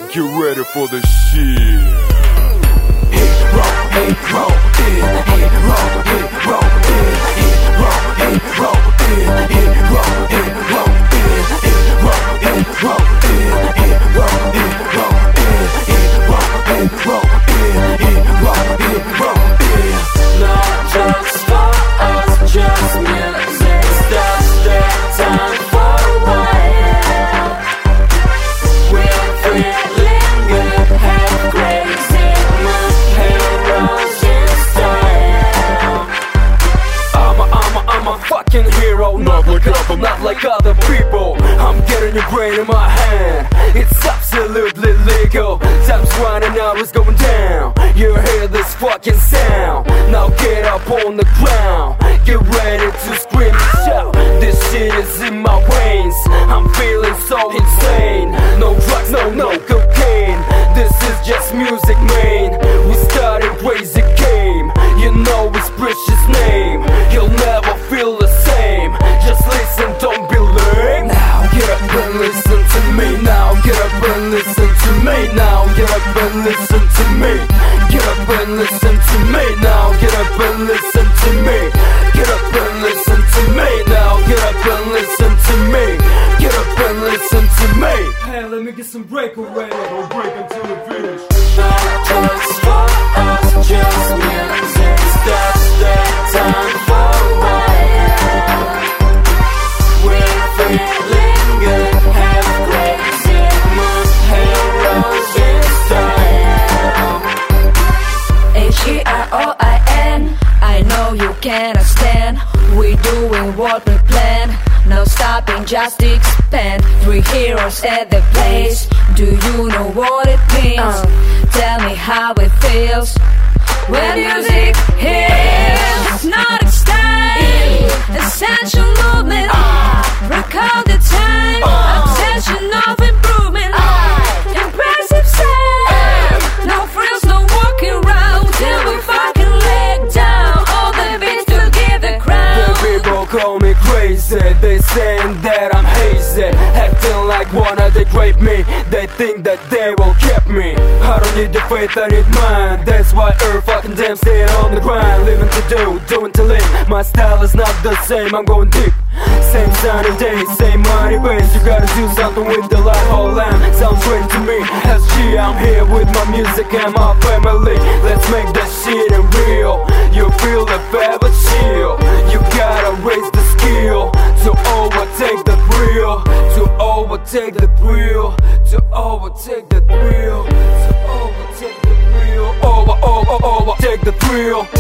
get ready for the shit. Hit roll, hit roll, hit roll, hit roll, hit roll, hit roll, hit roll, hit roll, hit roll, hit roll, hit roll, hit roll, hit roll, hit roll, hit roll, hit roll. Not just for us, just music. That's the time for a while. We're feeling good, have crazy mood, heroes in style. I'm a fucking hero, not like other, not like other people. I'm getting your brain in my hand. It's absolutely legal. Time's running, now it's going down. You hear this fucking sound? Now get up on the ground. Get ready to scream and shout. This shit is in my veins. I'm feeling so insane. No drugs, no cocaine. This is just music, man. We started crazy game. You know it's Precious name. You'll never feel the same. Just listen, don't be lame. Now get up and listen to me. Now get up and listen to me. Now get up and listen to me. Get up and listen to me. Now get up and listen to me. Get up and listen to me. Now get up and listen to me. Get up and listen to me. Hey, let me get some breakaway. Don't break until we finish. Not just for us, just music. That's the time for a while. We're feeling good, have crazy mood, heroes in style. H-E-R-O-I-N, I know you cannot stand. We're doing what we plan. No stopping, just expand. 3 heroes at the place. Do you know what it means? Tell me how it feels when music hits. Not extend, essential movement. Recall the time, obsession of improvement. Impressive sound, no frills, no walking around till we fucking leg down. All the beats to give the crowd. The people call me crazy. They saying that I'm hazy, acting like wanna degrade me. They think that they will keep me. I don't need the faith, I need mine. That's why every fucking damn staying on the grind. Living to do, doing to live. My style is not the same, I'm going deep. Same sunny day, same money base. You gotta do something with the life whole land. Sounds great to me. SG, I'm here with my music and my family. Let's make that shit real. You feel the vibe, but chill. You gotta raise the skill to overtake the thrill. To overtake the thrill. To overtake the thrill. To overtake the thrill. Overtake the thrill.